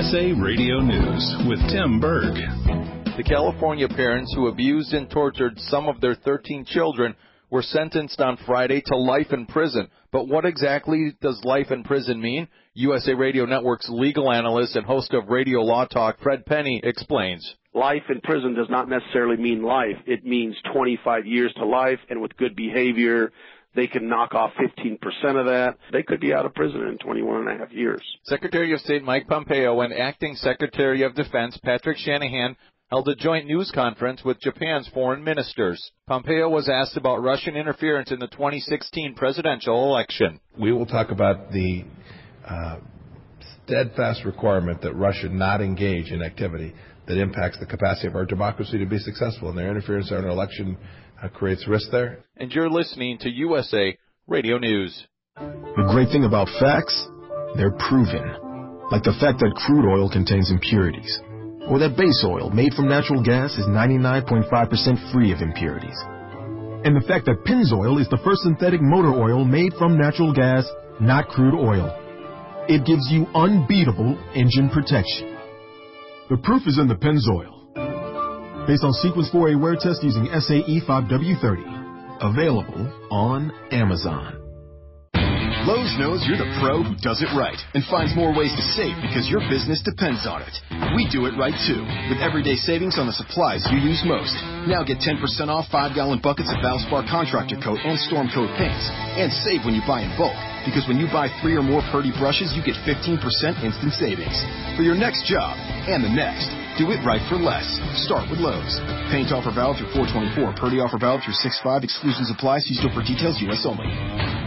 USA Radio News with Tim Berg. The California parents who abused and tortured some of their 13 children were sentenced on Friday to life in prison. But what exactly does life in prison mean? USA Radio Network's legal analyst and host of Radio Law Talk, Fred Penny, explains. Life in prison does not necessarily mean life. It means 25 years to life, and with good behavior, they can knock off 15% of that. They could be out of prison in 21 and a half years. Secretary of State Mike Pompeo and Acting Secretary of Defense Patrick Shanahan held a joint news conference with Japan's foreign ministers. Pompeo was asked about Russian interference in the 2016 presidential election. We will talk about the steadfast requirement that Russia not engage in activity that impacts the capacity of our democracy to be successful, and their interference in our election creates risk there. And you're listening to USA Radio News. The great thing about facts, they're proven. Like the fact that crude oil contains impurities, or that base oil made from natural gas is 99.5% free of impurities. And the fact that Pennzoil is the first synthetic motor oil made from natural gas, not crude oil. It gives you unbeatable engine protection. The proof is in the Pennzoil. Based on Sequence 4A wear test using SAE 5W30. Available on Amazon. Lowe's knows you're the pro who does it right and finds more ways to save because your business depends on it. We do it right too, with everyday savings on the supplies you use most. Now get 10% off 5-gallon buckets of Valspar Contractor Coat and Storm Coat paints. And save when you buy in bulk, because when you buy 3 or more Purdy brushes, you get 15% instant savings. For your next job and the next, do it right for less. Start with Lowe's. Paint offer valid through 4/24. Purdy offer valid through 6/5. Exclusions apply. See store for details. U.S. only.